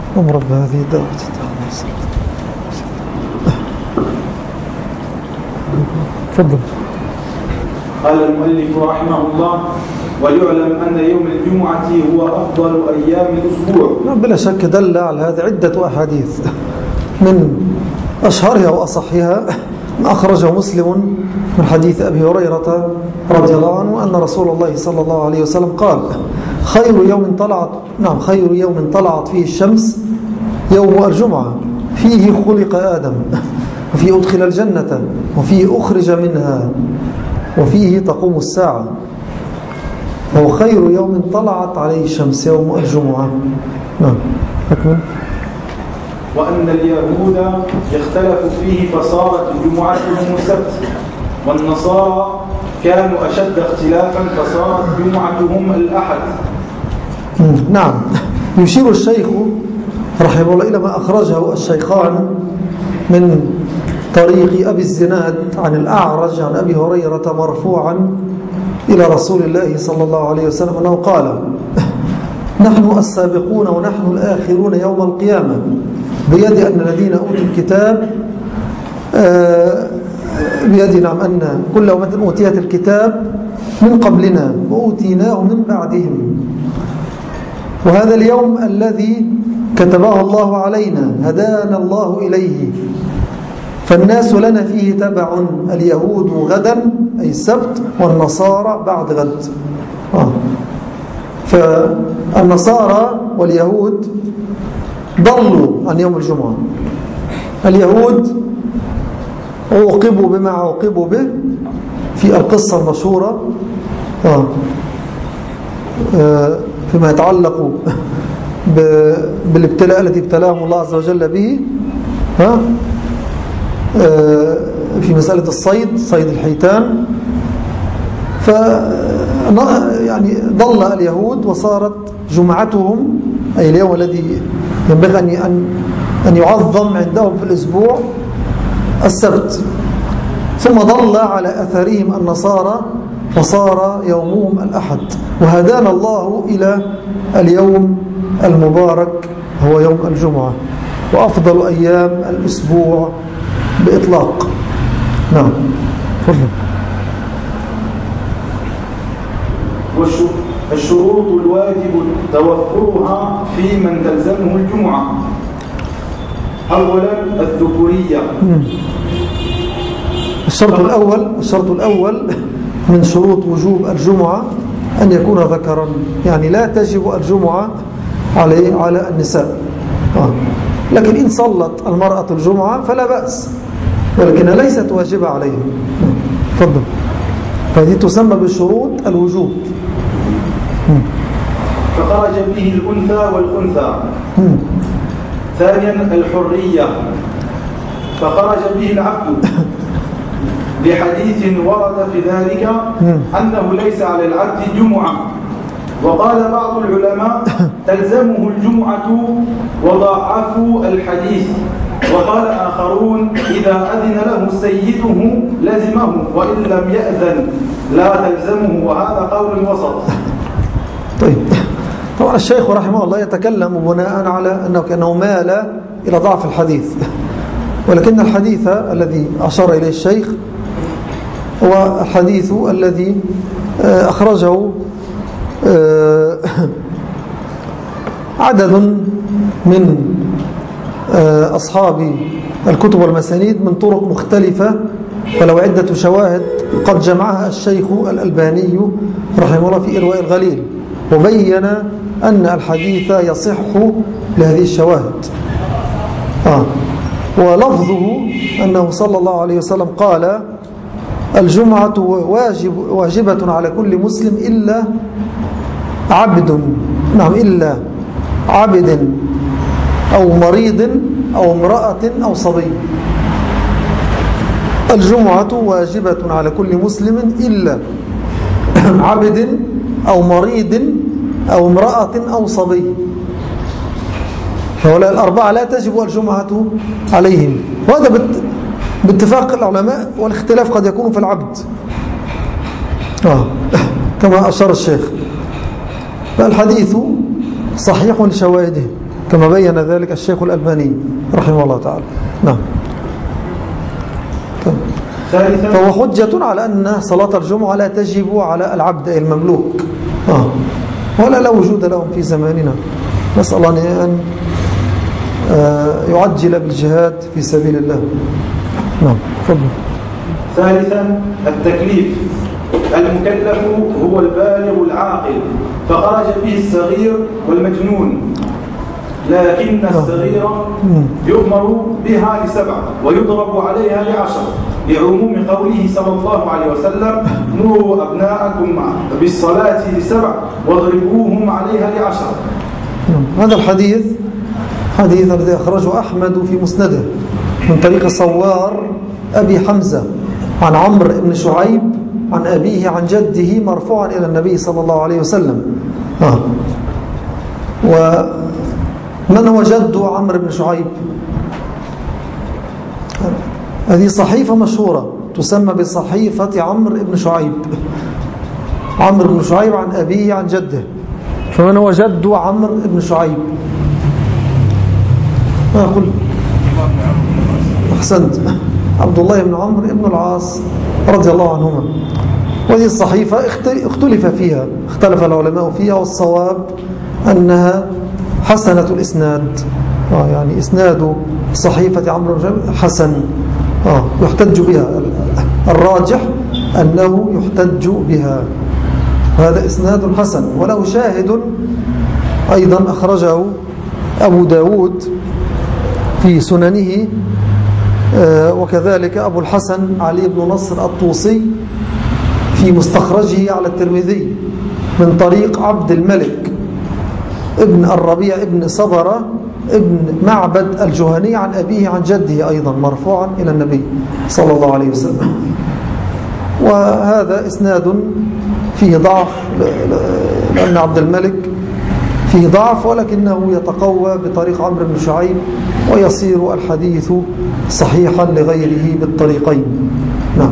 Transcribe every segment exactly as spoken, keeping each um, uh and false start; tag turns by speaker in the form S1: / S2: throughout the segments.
S1: اللهم رب هذه الدعوة تفضل.
S2: قال المؤلف رحمه الله: وليعلم أن يوم الجمعة هو أفضل أيام الأسبوع.
S1: بلا شك دل على هذا عدة أحاديث، من أشهرها وأصحها ما أخرجه مسلم من حديث أبي هريرة رضي الله عنه أن رسول الله صلى الله عليه وسلم قال: خير يوم طلعت نعم خير يوم طلعت فيه الشمس يوم الجمعة، فيه خلق آدم، وفيه أدخل الجنة، وفيه أخرج منها، وفيه تقوم الساعة. وهو خير يوم طلعت عليه الشمس يوم الجمعة. نعم أكمل.
S2: وأن اليهود اختلفوا فيه فصارت جمعتهم السبت، والنصارى كانوا أشد اختلافا فصارت جمعتهم الأحد.
S1: نعم. يشير الشيخ رحمه الله إلى ما أخرجه الشيخان من طريق أبي الزناد عن الأعرج عن أبي هريرة مرفوعا إلى رسول الله صلى الله عليه وسلم أنه قال: نحن السابقون ونحن الآخرون يوم القيامة، بيد أن الذين أوتوا الكتاب بيد نعم أن كل أمة أوتيت الكتاب من قبلنا وأوتيناه من بعدهم، وهذا اليوم الذي كتبه الله علينا هدانا الله إليه، فالناس لنا فيه تبع، اليهود غدا أي السبت، والنصارى بعد غد. آه. فالنصارى واليهود ضلوا عن يوم الجمعة. اليهود عوقبوا بما عوقبوا به في القصة المشهورة آه. آه. فيما يتعلق بالابتلاء الذي ابتلاهم الله عز وجل به ها آه. في مسألة الصيد، صيد الحيتان. ف يعني ضل اليهود وصارت جمعتهم أي اليوم الذي ينبغي أن أن يعظم عندهم في الأسبوع السبت، ثم ضل على أثرهم النصارى فصار يومهم الأحد، وهدانا الله إلى اليوم المبارك هو يوم الجمعة، وأفضل أيام الأسبوع بإطلاق. نعم فضل.
S2: والشروط الواجب توفرها في من تلزمه الجمعة: أولا الذكورية.
S1: الشرط الأول الشرط الأول من شروط وجوب الجمعة أن يكون ذكرا، يعني لا تجب الجمعة عليه على النساء آه. لكن إن صلت المرأة الجمعة فلا بأس، ولكنها ليست واجبة عليها. تفضل. فهذه تسمى بشروط الوجوب.
S2: فخرج به الأنثى والخنثى. ثانيا الحرية، فخرج به العبد، لحديث ورد في ذلك أنه ليس على العبد جمعة. وقال بعض العلماء تلزمه الجمعة وضاعفوا الحديث، وقال آخرون إذا أذن له سيده لزمه، وإن لم يأذن لا تلزمه، وهذا قول وسط.
S1: طيب، طبعا الشيخ رحمه الله يتكلم بناء على أنه كأنه مال إلى ضعف الحديث، ولكن الحديث الذي أشار إليه الشيخ هو الحديث الذي أخرجه عدد من أصحاب الكتب والمسانيد من طرق مختلفة، فلو عدة شواهد قد جمعها الشيخ الألباني رحمه الله في إرواء الغليل، وبين أن الحديث يصح لهذه الشواهد آه. ولفظه أنه صلى الله عليه وسلم قال الجمعة واجب واجبة على كل مسلم إلا عبد نعم إلا عبد أو مريض أو امرأة أو صبي. الجمعة واجبة على كل مسلم إلا عبد أو مريض أو امرأة أو صبي. هؤلاء الأربعة لا تجب الجمعة عليهم، وهذا باتفاق العلماء، والاختلاف قد يكون في العبد آه. كما أشار الشيخ. فالحديث صحيح لشواهده كما بين ذلك الشيخ الألباني رحمه الله تعالى. نعم. فهو حجة على أن صلاة الجمعة لا تجب على العبد المملوك، آه. ولا لا وجود لهم في زماننا. نسأل الله أن يعجل بالجهاد في سبيل الله. نعم. تفضل.
S2: ثالثا التكليف. المكلف هو البالغ العاقل، فخرج به الصغير والمجنون، لكن الصغير يؤمر بها لسبع ويضرب عليها لعشر، لعموم قوله صلى الله عليه وسلم: مروا أبناءكم بالصلاة لسبع واضربوهم عليها لعشر.
S1: هذا الحديث حديث الذي أخرجه أحمد في مسنده من طريق صوار أبي حمزة عن عمرو بن شعيب عن أبيه عن جده مرفوعا إلى النبي صلى الله عليه وسلم. آه. ومن هو جد عمرو بن شعيب؟ هذه صحيفة مشهورة تسمى بصحيفة عمرو بن شعيب. عمرو بن شعيب عن أبيه عن جده، فمن هو جد عمرو بن شعيب؟ ما أقول أحسنت، عبد الله بن عمرو بن العاص رضي الله عنهما. وهذه الصحيفة اختلف فيها، اختلف العلماء فيها، والصواب أنها حسنة الإسناد. آه يعني إسناد صحيفة عمرو بن شعيب حسن، آه يحتج بها. الراجح أنه يحتج بها، هذا إسناد حسن. وله شاهد أيضا أخرجه أبو داود في سننه، آه وكذلك أبو الحسن علي بن نصر الطوسي في مستخرجه على الترمذي من طريق عبد الملك ابن الربيع ابن صبرة ابن معبد الجهني عن أبيه عن جده أيضا مرفوعا إلى النبي صلى الله عليه وسلم. وهذا إسناد فيه ضعف، لأن عبد الملك فيه ضعف، ولكنه يتقوى بطريق عمرو بن شعيب، ويصير الحديث صحيحا لغيره بالطريقين. نعم.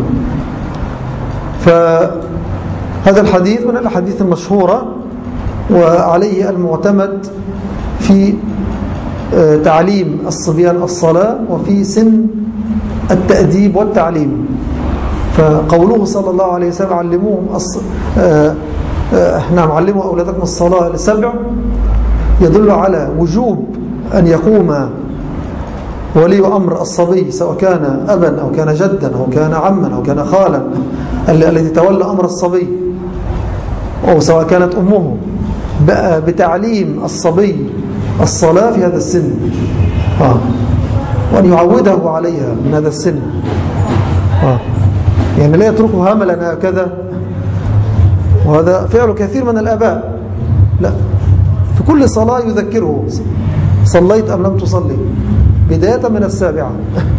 S1: فهذا الحديث من الأحاديث المشهورة، وعليه المعتمد في تعليم الصبيان الصلاة وفي سن التأديب والتعليم. فقوله صلى الله عليه وسلم: علموهم الص... آه... آه... نعم علموا أولادكم الصلاة لسبع، يدل على وجوب أن يقوم ولي أمر الصبي، سواء كان أبا أو كان جدا أو كان عما أو كان خالا، الذي تولى أمر الصبي، أو سواء كانت أمه، بتعليم الصبي الصلاة في هذا السن، آه. وأن يعوده عليها من هذا السن، آه. يعني لا يتركه هملا هكذا. وهذا فعل كثير من الآباء، لا، في كل صلاة يذكره: صليت أم لم تصلي، بداية من السابعة.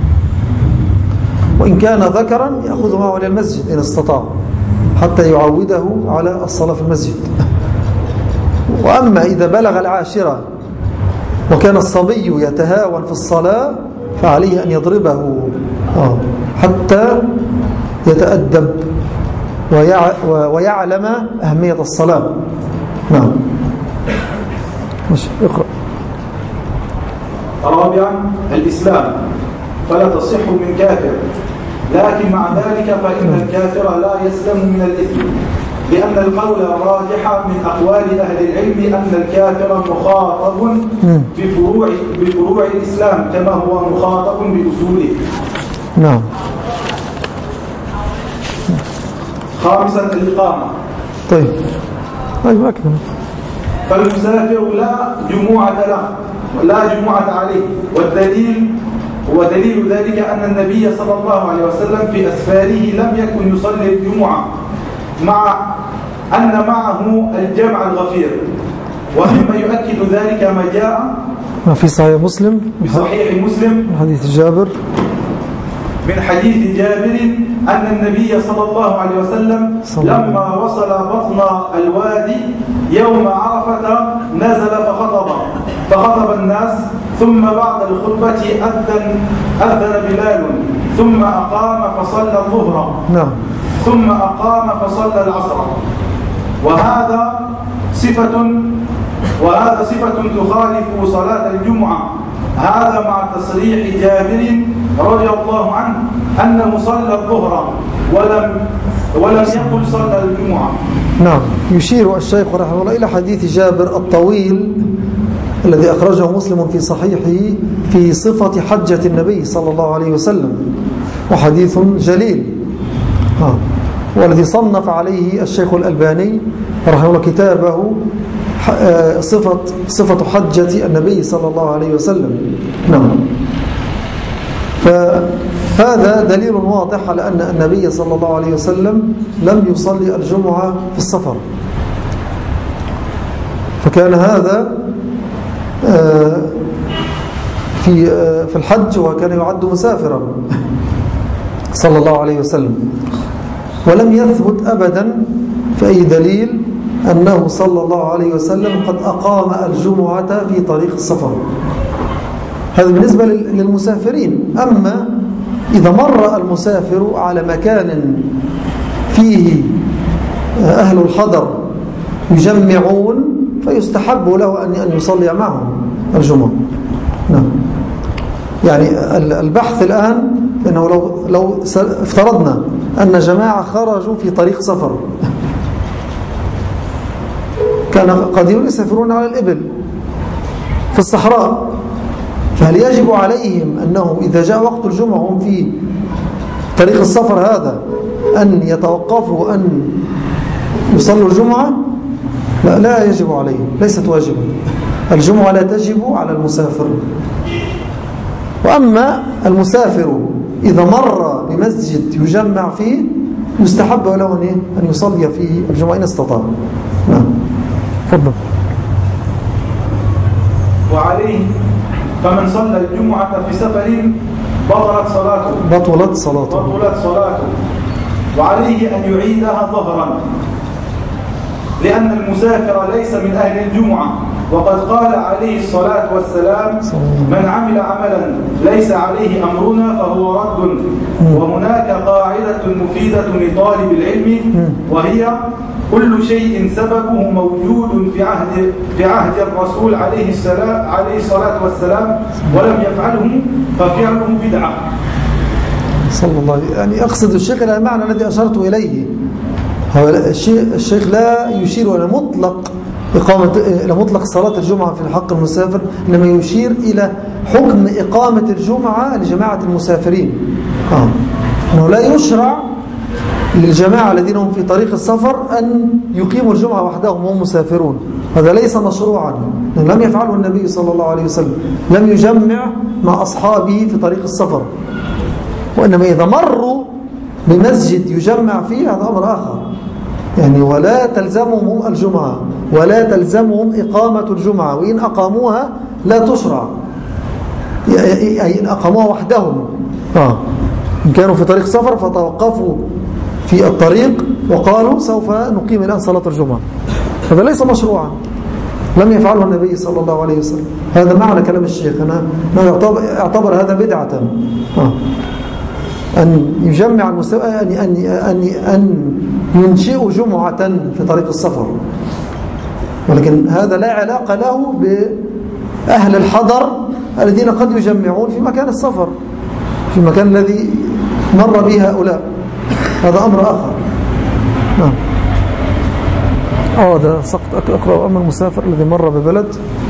S1: وإن كان ذكرا يأخذ معه إلى المسجد إن استطاع، حتى يعوده على الصلاة في المسجد. وأما إذا بلغ العاشرة وكان الصبي يتهاون في الصلاة، فعليه أن يضربه حتى يتأدب ويعلم أهمية الصلاة. نعم. ماشي، اقرأ.
S2: رابعا الإسلام، فلا تصح من كافر، لكن مع ذلك فإن الكافر لا يسلم من الإثم، لأن القول الراجح من أقوال أهل العلم أن الكافر مخاطب بفروع, بفروع الإسلام كما هو مخاطب بأصوله.
S1: نعم.
S2: خامسا الإقامة.
S1: طيب، أيوة أكمل.
S2: فالمسافر لا جمعة له، لا جمعة عليه، والدليل ودليل ذلك أن النبي صلى الله عليه وسلم في أسفاره لم يكن يصلي الجمعة، مع أن معه الجمع الغفير. ومما يؤكد ذلك ما جاء
S1: ما في صحيح مسلم،
S2: في صحيح مسلم
S1: من حديث جابر
S2: من حديث جابر أن النبي صلى الله عليه وسلم لما وصل بطن الوادي يوم عرفة نزل فخطب فخطب الناس، ثم بعد الخطبة أذن أذن بلال، ثم أقام فصلى الظهر،
S1: نعم،
S2: ثم أقام فصلى العصر. وهذا صفة وهذا صفة تخالف صلاة الجمعة. هذا مع تصريح جابر رضي الله عنه أنه صلى الظهر ولم ولم يقل صلى الجمعة.
S1: نعم. يشير الشيخ رحمه الله إلى حديث جابر الطويل الذي أخرجه مسلم في صحيحه في صفة حجة النبي صلى الله عليه وسلم، وحديث جليل آه. والذي صنف عليه الشيخ الألباني رحمه الله كتابه صفة, صفة حجة النبي صلى الله عليه وسلم. نعم. فهذا دليل واضح على أن النبي صلى الله عليه وسلم لم يصلي الجمعة في السفر، فكان هذا في في الحج وكان يعد مسافرا صلى الله عليه وسلم. ولم يثبت أبدا في أي دليل أنه صلى الله عليه وسلم قد أقام الجمعة في طريق السفر. هذا بالنسبة للمسافرين. أما إذا مر المسافر على مكان فيه أهل الحضر يجمعون فيستحب له أن يصلي معهم الجمعة. نعم. يعني البحث الآن إنه لو لو افترضنا أن جماعة خرجوا في طريق سفر، كان قديم يسافرون على الإبل في الصحراء، فهل يجب عليهم أنهم إذا جاء وقت الجمعة هم في طريق السفر هذا أن يتوقفوا أن يصلوا الجمعة؟ لا, لا يجب عليهم، ليست واجبة. الجمعة لا تجب على المسافر. وأما المسافر إذا مر بمسجد يجمع فيه يستحب له أن يصلي فيه الجمعة إن استطاع. نعم. تفضل.
S2: وعليه فمن صلى الجمعة في سفر بطلت صلاته
S1: بطلت صلاته
S2: بطلت صلاته وعليه أن يعيدها ظهرا، لأن المسافر ليس من أهل الجمعة، وقد قال عليه الصلاة والسلام: من عمل عملا ليس عليه أمرنا فهو رد. وهناك قاعدة مفيدة لطالب العلم، وهي: كل شيء سببه موجود في عهد في عهد الرسول عليه السلام عليه الصلاة والسلام ولم يفعله ففعله بدعة.
S1: صلى الله عليه. يعني أقصد الشيخ إلى المعنى الذي أشرت إليه. هو الشيخ لا يشير إلى مطلق إقامة إلى مطلق صلاة الجمعة في حق المسافر، إنما يشير إلى حكم إقامة الجمعة لجماعة المسافرين. آه. أنه لا يشرع للجماعة الذين هم في طريق السفر أن يقيموا الجمعة وحدهم وهم مسافرون. هذا ليس مشروعا، لم يفعله النبي صلى الله عليه وسلم، لم يجمع مع أصحابه في طريق السفر. وإنما إذا مروا بمسجد يجمع فيه هذا أمر آخر. يعني ولا تلزمهم الجمعة ولا تلزمهم إقامة الجمعة، وإن أقاموها لا تشرع، أي إن أقاموها وحدهم. آه. إن كانوا في طريق سفر فتوقفوا في الطريق وقالوا سوف نقيم الآن صلاة الجمعة، هذا ليس مشروعا، لم يفعله النبي صلى الله عليه وسلم. هذا معنى كلام الشيخ. أنا أعتبر هذا بدعة. آه. أن يجمع المستوى أن أن أن أن ينشئ جمعة في طريق السفر، ولكن هذا لا علاقة له بأهل الحضر الذين قد يجمعون في مكان السفر، في المكان الذي مر به هؤلاء، هذا أمر آخر. نعم. اه ده سقط أقرأ. أما المسافر الذي مر ببلد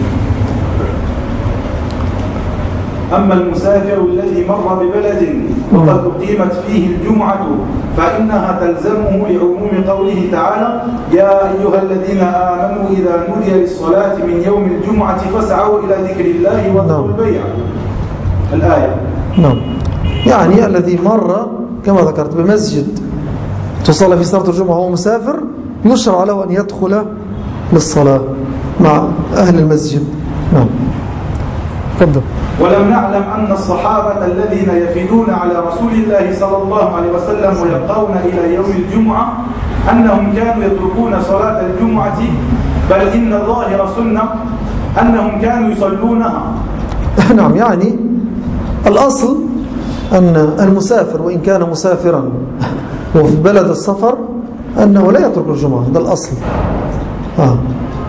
S2: أما المسافر الذي مر ببلد وقد أقيمت فيه الجمعة فإنها تلزمه لعموم قوله تعالى: يا أيها الذين آمنوا إذا نودي للصلاة من يوم الجمعة فاسعوا إلى ذكر الله وذروا البيع. الآية.
S1: نعم. يعني الذي مر كما ذكرت بمسجد تصلى في صلاة الجمعة وهو مسافر يشرع له أن يدخل للصلاة مع أهل المسجد. نعم. تفضل.
S2: ولم نعلم أن الصحابة الذين يفدون على رسول الله صلى الله عليه وسلم ويبقون إلى يوم الجمعة أنهم كانوا يتركون صلاة الجمعة، بل إن الظاهر سنة أنهم كانوا يصلونها.
S1: نعم. يعني الأصل أن المسافر وإن كان مسافرا وفي بلد السفر أنه لا يترك الجمعة، هذا الأصل. آه.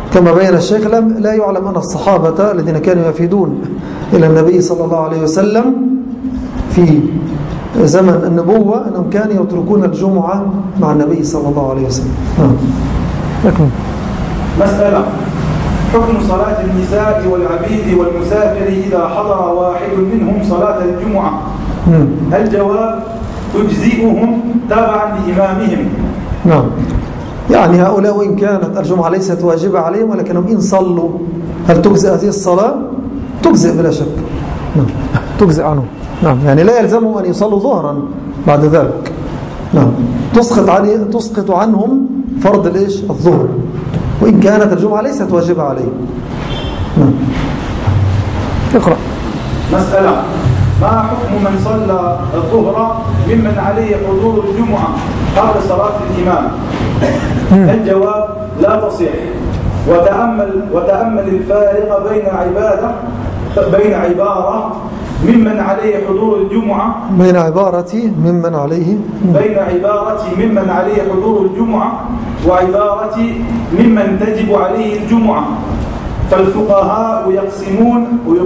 S1: كما بين الشيخ لم لا يعلم أن الصحابة الذين كانوا يفيدون إلى النبي صلى الله عليه وسلم في زمن النبوة أنهم كانوا يتركون الجمعة مع النبي صلى الله عليه وسلم.
S2: نعم. مسألة: حكم صلاة النساء والعبيد والمسافر إذا حضر واحد منهم صلاة الجمعة. الجواب: تجزئهم تابعا لإمامهم.
S1: نعم. يعني هؤلاء وإن كانت الجمعة ليست واجبة عليهم ولكنهم إن صلوا هل تجزئ هذه الصلاة؟ تجزئ بلا شك. نعم. تجزئ عنهم. نعم. يعني لا يلزمهم أن يصلوا ظهرا بعد ذلك. نعم. تسقط عني تسقط عنهم فرض الإيش؟ الظهر، وإن كانت الجمعة ليست واجبة عليهم. نعم. اقرأ.
S2: مسألة: ما حكم من صلى الظهر ممن عليه حضور الجمعة قبل صلاة الإمام؟ الجواب: لا تصح. وتأمل وتأمل الفارق بين عبادة بين عبارة ممن عليه حضور الجمعة
S1: بين عبارة ممن عليه
S2: بين عبارة ممن عليه حضور الجمعة وعبارة ممن تجب عليه الجمعة. فالفقهاء يقسمون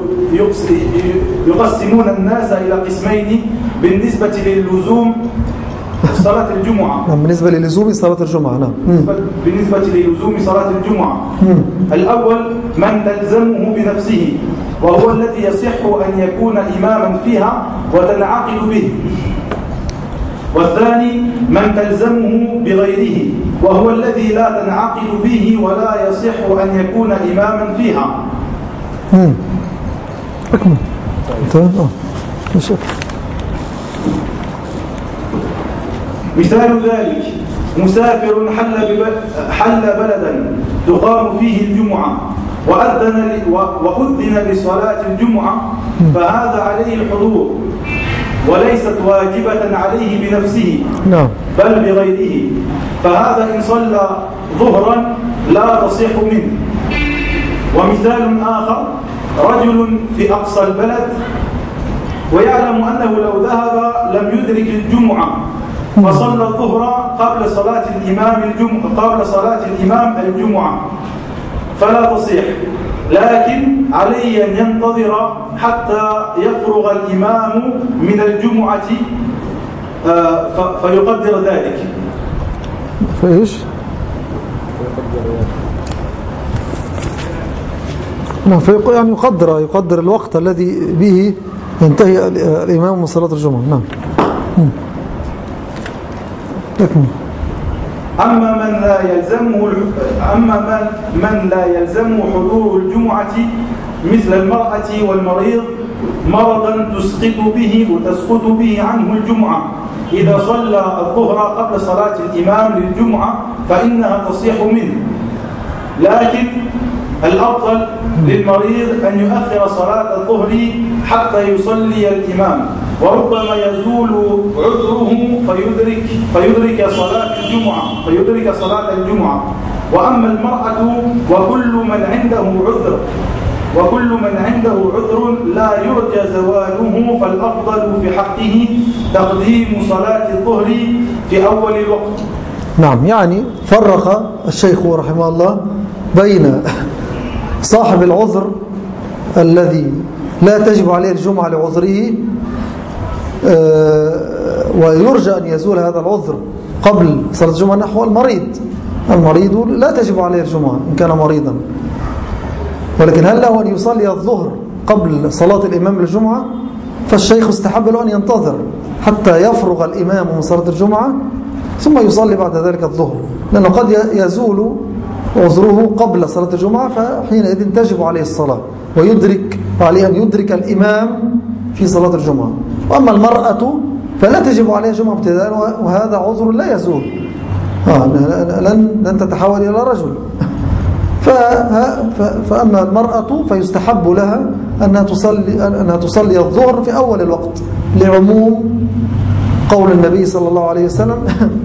S2: يقسمون الناس إلى قسمين بالنسبة للزوم صلاة الجمعة.
S1: نعم. بالنسبة للزوم صلاة الجمعة. نعم.
S2: بالنسبة للزوم صلاة الجمعة، الأول من تلزمه بنفسه وهو الذي يصح أن يكون إماما فيها وتنعقد به، والثاني من تلزمه بغيره وهو الذي لا تنعقد به ولا يصح أن يكون إماما فيها.
S1: أكمل.
S2: مثال ذلك: مسافر حل, حل بلدا تقام فيه الجمعة وأذن, وأذن لصلاة الجمعة، فهذا عليه الحضور وليست واجبة عليه بنفسه بل بغيره، فهذا إن صلى ظهرا لا تصح منه. ومثال آخر: رجل في أقصى البلد ويعلم أنه لو ذهب لم يدرك الجمعة فصلى الظهر قبل صلاة الإمام الجمعة قبل صلاة الإمام الجمعة فلا تصح، لكن عليه أن ينتظر حتى يفرغ الإمام من الجمعة فيقدر ذلك.
S1: فإيش؟ يعني يقدر يقدر الوقت الذي به ينتهي الإمام من صلاة الجمعة. نعم.
S2: أما من لا يلزمه أما من من لا يلزمه حضور الجمعة مثل المرأة والمريض مرضا تسقط به وتسقط به عنه الجمعة، إذا صلى الظهر قبل صلاة الإمام للجمعة فإنها تصح منه، لكن الأفضل للمريض أن يؤخر صلاة الظهر حتى يصلي الإمام، وربما يزول عذره فيدرك فيدرك صلاة الجمعة فيدرك صلاة الجمعة. وأما المرأة وكل من عنده عذر وكل من عنده عذر لا يرجى زواله، فالأفضل في حقه تقديم صلاة الظهر في أول الوقت.
S1: نعم. يعني فرق الشيخ رحمه الله بين صاحب العذر الذي لا تجب عليه الجمعة لعذره ويرجى أن يزول هذا العذر قبل صلاة الجمعة، نحو المريض. المريض لا تجب عليه الجمعة إن كان مريضا، ولكن هل له أن يصلي الظهر قبل صلاة الإمام للجمعة؟ فالشيخ استحب له أن ينتظر حتى يفرغ الإمام من صلاة الجمعة ثم يصلي بعد ذلك الظهر، لأنه قد يزول عذره قبل صلاة الجمعة، فحينئذ تجب عليه الصلاة ويدرك عليه أن يدرك الإمام في صلاة الجمعة. وأما المرأة فلا تجب عليها جمعة ابتداء، وهذا عذر لا يزول، آه لن, لن تتحول إلى رجل. فأما المرأة فيستحب لها أنها تصلي, أنها تصلي الظهر في أول الوقت، لعموم قول النبي صلى الله عليه وسلم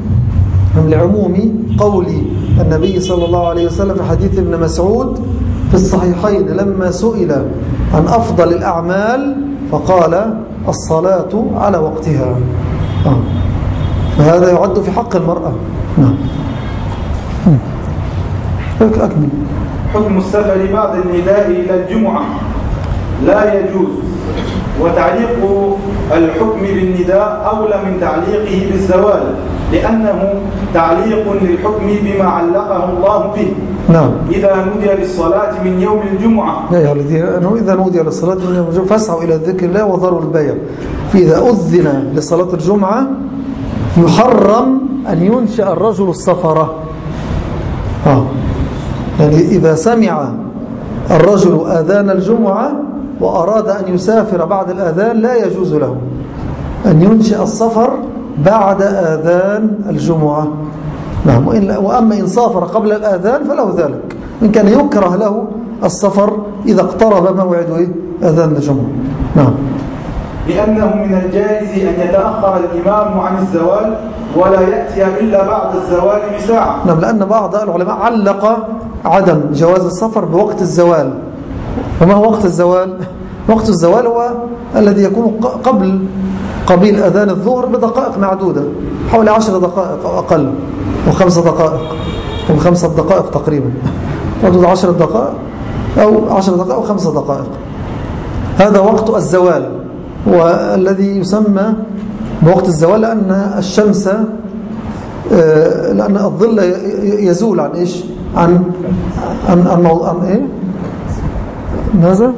S1: لعموم قول النبي صلى الله عليه وسلم في حديث ابن مسعود في الصحيحين لما سئل عن أفضل الأعمال فقال الصلاة على وقتها. آه. فهذا يعد في حق المرأة. نعم. أكمل.
S2: حكم السفر بعد النداء إلى الجمعة لا يجوز، وتعليق الحكم بالنداء أولى من تعليقه بالزوال، لأنه تعليق للحكم بما علقه الله به.
S1: نعم.
S2: إذا نودي للصلاة من يوم الجمعة،
S1: يا أيها الذين إذا نودي للصلاة من يوم الجمعة فاسعوا إلى ذكر الله وذروا البيع. فإذا أذن لصلاة الجمعة يحرم أن ينشأ الرجل السفرة. آه. يعني إذا سمع الرجل آذان الجمعة وأراد أن يسافر بعد الآذان لا يجوز له أن ينشئ السفر بعد آذان الجمعة. نعم. وأما إن سافر قبل الآذان فله ذلك، إن كان يكره له السفر إذا اقترب موعد آذان الجمعة. نعم.
S2: لأنه من الجائز أن يتأخر الإمام عن الزوال ولا يأتي إلا بعد الزوال بساعة.
S1: نعم. لأن بعض العلماء علق عدم جواز السفر بوقت الزوال. وما هو وقت الزوال؟ وقت الزوال هو الذي يكون قبل قبيل أذان الظهر بدقائق معدودة، حوالي عشر دقائق أو أقل، وخمسة دقائق وخمسة دقائق تقريبا، حدود عشر دقائق أو عشر دقائق وخمسة دقائق. هذا وقت الزوال، والذي يسمى بوقت الزوال لأن الشمس لأن الظل يزول عن إيش؟ عن عن عن, عن إيه؟ ماذا؟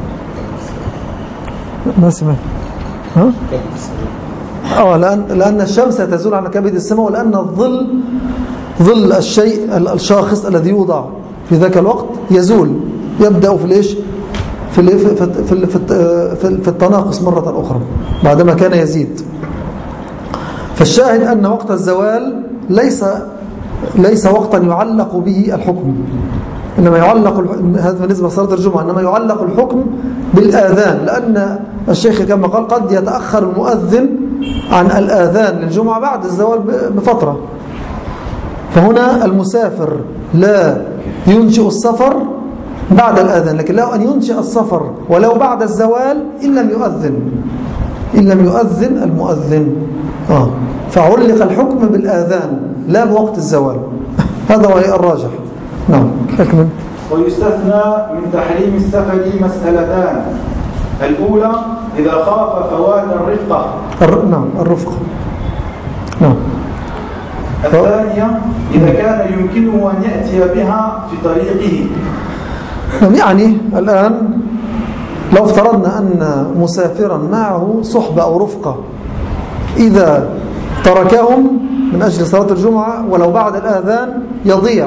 S1: ما سمعت؟ ها؟ اه لأن لأن الشمس تزول عن كبد السماء، ولأن الظل ظل الشيء الشاخص الذي يوضع في ذاك الوقت يزول، يبدأ في الايش؟ في في في في, في التناقص مرة أخرى بعدما كان يزيد. فالشاهد أن وقت الزوال ليس ليس وقتا يعلق به الحكم، إنما يعلق هذا بالنسبة لصلاة الجمعة، إنما يعلق الحكم بالآذان، لأن الشيخ كما قال قد يتأخر المؤذن عن الآذان للجمعة بعد الزوال بفترة. فهنا المسافر لا ينشئ السفر بعد الآذان، لكن له أن ينشئ السفر ولو بعد الزوال إن لم يؤذن إن لم يؤذن المؤذن. آه. فعلق الحكم بالآذان لا بوقت الزوال. هذا هو الراجح. نعم. أكمل.
S2: ويستثنى من تحريم السفر مسألتان: الأولى إذا خاف فوات الرفقة.
S1: الر... نعم الرفقة. نعم.
S2: الثانية إذا كان يمكنه أن يأتي بها في طريقه.
S1: يعني الآن لو افترضنا أن مسافرا معه صحبة أو رفقة، إذا تركهم من أجل صلاة الجمعة ولو بعد الآذان يضيع.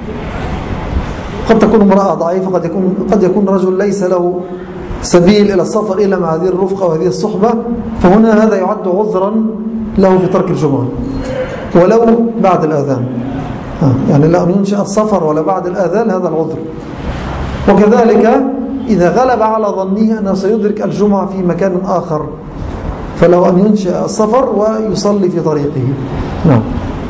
S1: قد تكون امرأة ضعيفة، قد يكون قد يكون رجل ليس له سبيل إلى السفر إلا مع هذه الرفقة وهذه الصحبة، فهنا هذا يعد عذرا له في ترك الجمعة ولو بعد الآذان. يعني لا أن ينشأ السفر ولا بعد الآذان هذا العذر. وكذلك إذا غلب على ظنه أنه سيدرك الجمعة في مكان آخر فلو أن ينشأ السفر ويصلي في طريقه. نعم.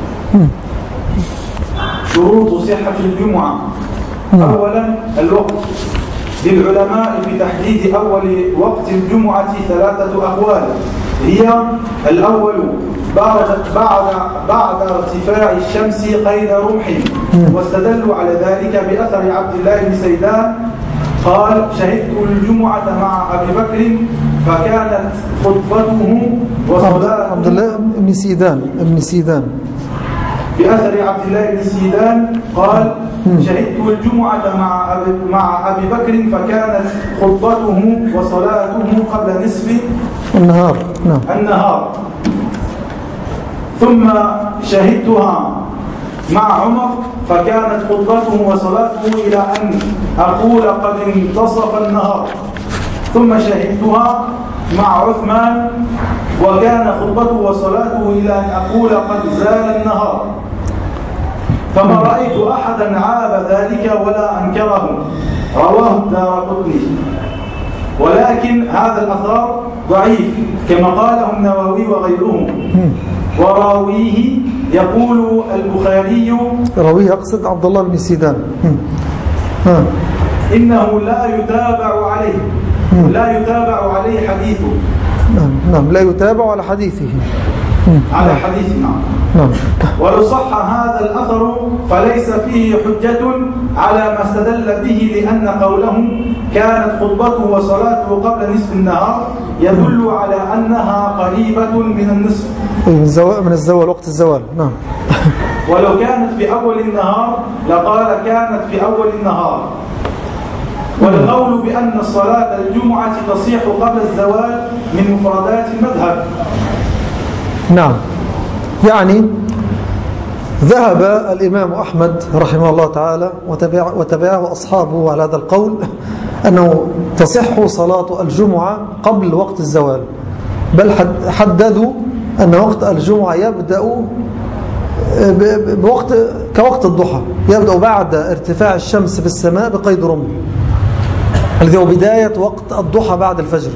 S2: شروط صحة الجمعة: أولا الوقت. للعلماء في تحديد أول وقت الجمعة ثلاثة أقوال، هي: الأول بعد بعد بعد ارتفاع الشمس قيد رمح، واستدلوا على ذلك بأثر عبد الله بن سيدان قال: شهدت الجمعة مع أبي بكر فكانت خطبته وصلاته.
S1: عبد الله بن سيدان ابن سيدان
S2: بأثر عبد الله بن سيدان قال: شهدت الجمعة مع أبي, مع أبي بكر فكانت خطبته وصلاته قبل نصف
S1: النهار. نعم.
S2: النهار. ثم شهدتها مع عمر فكانت خطبته وصلاته إلى أن أقول قد انتصف النهار. ثم شهدتها مع عثمان وكان خطبته وصلاته إلى أن أقول قد زال النهار. فما رأيت أحدا عاب ذلك ولا أنكره. رواه الدارقطني. ولكن هذا الأثر ضعيف كما قاله النووي وغيره، وراويه يقول البخاري،
S1: راويه أقصد عبد الله بن سيدان،
S2: إنه لا يتابع عليه لا يتابع عليه حديثه.
S1: نعم نعم لا يتابع على حديثه.
S2: على حديثنا.
S1: نعم.
S2: ولو صح هذا الأثر فليس فيه حجة على ما استدل به، لأن قولهم كانت خطبته وصلاته قبل نصف النهار يدل على أنها قريبة من النصف،
S1: من الزوال، من الزوال، وقت الزوال. نعم.
S2: ولو كانت في أول النهار لقال كانت في أول النهار. والقول بأن صلاة الجمعة تصيح قبل الزوال من مفردات المذهب.
S1: نعم. يعني ذهب الإمام أحمد رحمه الله تعالى وتبع وتبعه أصحابه على هذا القول أنه تصح صلاة الجمعة قبل وقت الزوال، بل حددوا أن وقت الجمعة يبدأ بوقت كوقت الضحى، يبدأ بعد ارتفاع الشمس في السماء بقيد رمح، الذي هو بداية وقت الضحى بعد الفجر.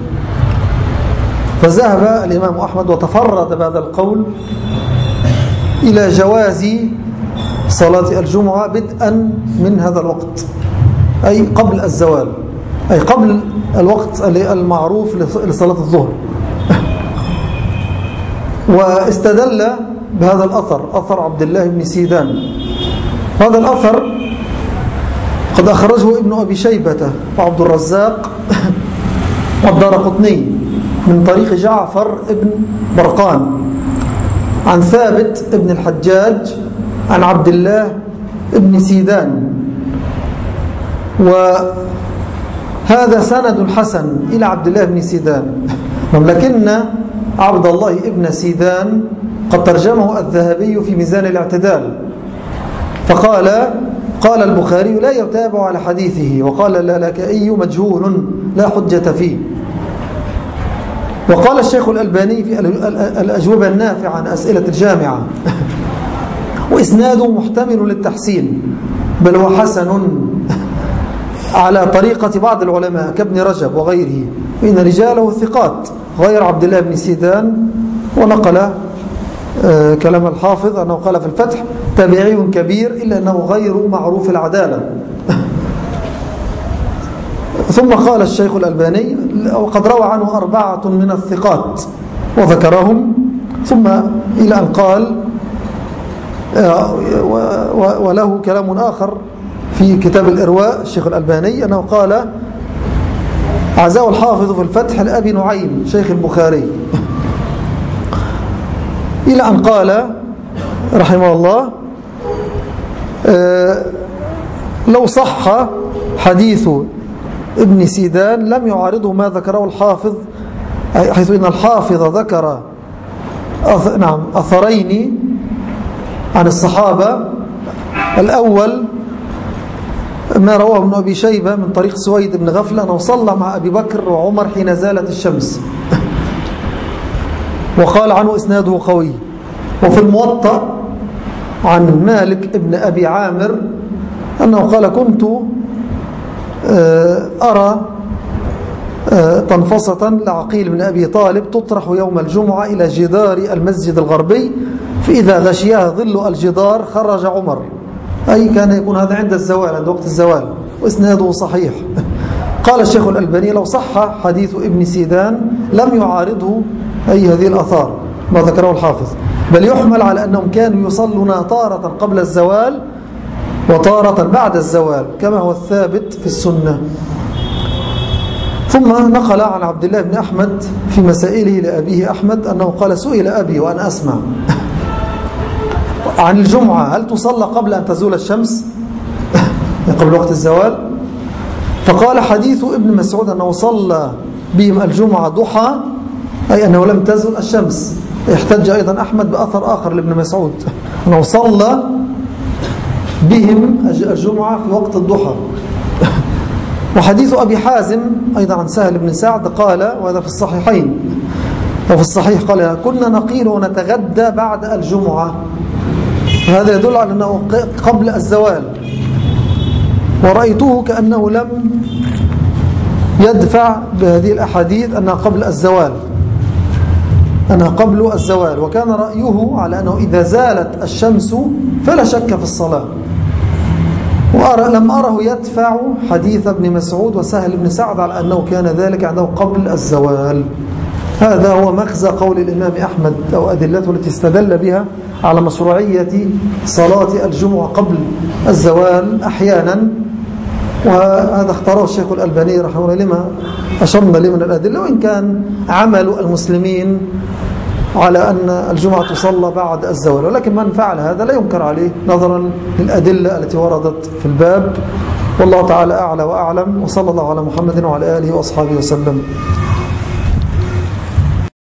S1: فذهب الإمام أحمد وتفرد بهذا القول إلى جواز صلاة الجمعة بدءا من هذا الوقت، أي قبل الزوال، أي قبل الوقت المعروف لصلاة الظهر. واستدل بهذا الأثر، أثر عبد الله بن سيدان. هذا الأثر قد أخرجه ابن أبي شيبة وعبد الرزاق والدارقطني من طريق جعفر ابن برقان عن ثابت ابن الحجاج عن عبد الله ابن سيدان، وهذا سند حسن إلى عبد الله بن سيدان، لكن عبد الله ابن سيدان قد ترجمه الذهبي في ميزان الاعتدال، فقال قال البخاري لا يتابع على حديثه، وقال اللالكائي مجهول لا حجة فيه. وقال الشيخ الألباني في الأجوبة النافعة عن أسئلة الجامعة وإسناده محتمل للتحسين، بل هو حسن على طريقة بعض العلماء كابن رجب وغيره، إن رجاله ثقات غير عبد الله بن سيدان. ونقل آه كلام الحافظ أنه قال في الفتح تابعي كبير إلا أنه غير معروف العدالة. ثم قال الشيخ الألباني وقد روى عنه أربعة من الثقات وذكرهم، ثم إلى أن قال آه وله كلام آخر في كتاب الإرواء الشيخ الألباني أنه قال عزاه الحافظ في الفتح لأبي نعيم شيخ البخاري، إلى أن قال رحمه الله آه لو صح حديث ابن سيدان لم يعارضه ما ذكره الحافظ، حيث إن الحافظ ذكر أث... نعم أثرين عن الصحابة. الأول ما رواه ابن أبي شيبة من طريق سويد بن غفلة أنه صلى مع أبي بكر وعمر حين زالت الشمس، وقال عنه إسناده قوي. وفي الموطأ عن مالك ابن أبي عامر أنه قال كنت أرى تنفصة لعقيل بن أبي طالب تطرح يوم الجمعة إلى جدار المسجد الغربي، فإذا غشيها ظل الجدار خرج عمر، أي كان يكون هذا عند الزوال، عند وقت الزوال، وإسناده صحيح. قال الشيخ الألباني لو صح حديث ابن سيدان لم يعارضه أي هذه الأثار ما ذكره الحافظ، بل يحمل على أنهم كانوا يصلون طارة قبل الزوال وطارة بعد الزوال كما هو الثابت في السنة. ثم نقل عن عبد الله بن أحمد في مسائله لأبيه أحمد أنه قال سئل أبي وأنا أسمع عن الجمعة هل تصلى قبل أن تزول الشمس قبل وقت الزوال؟ فقال حديث ابن مسعود أنه صلى بهم الجمعة ضحى، أي أنه لم تزل الشمس. احتج أيضا أحمد بأثر آخر لابن مسعود أنه صلى بهم الجمعة في وقت الضحى. وحديث أبي حازم أيضا عن سهل بن سعد قال، وهذا في الصحيحين وفي الصحيح، قال كنا نقيل ونتغدى بعد الجمعة، هذا يدل على أنه قبل الزوال. ورأيته كأنه لم يدفع بهذه الأحاديث أنها قبل الزوال، أنها قبل الزوال، وكان رأيه على أنه إذا زالت الشمس فلا شك في الصلاة. وأرى لم أره يدفع حديث ابن مسعود وسهل بن سعد على أنه كان ذلك عنده قبل الزوال. هذا هو مغزى قول الإمام أحمد أو أدلته التي استدل بها على مشروعية صلاة الجمعة قبل الزوال أحيانا، وهذا اختاره الشيخ الألباني رحمه الله لما أشرنا له من الأدلة، وإن كان عمل المسلمين على أن الجمعة تصلى بعد الزوال، ولكن من فعل هذا لا ينكر عليه نظرا للأدلة التي وردت في الباب. والله تعالى أعلى وأعلم، وصلى الله على محمد وعلى آله وأصحابه وسلم.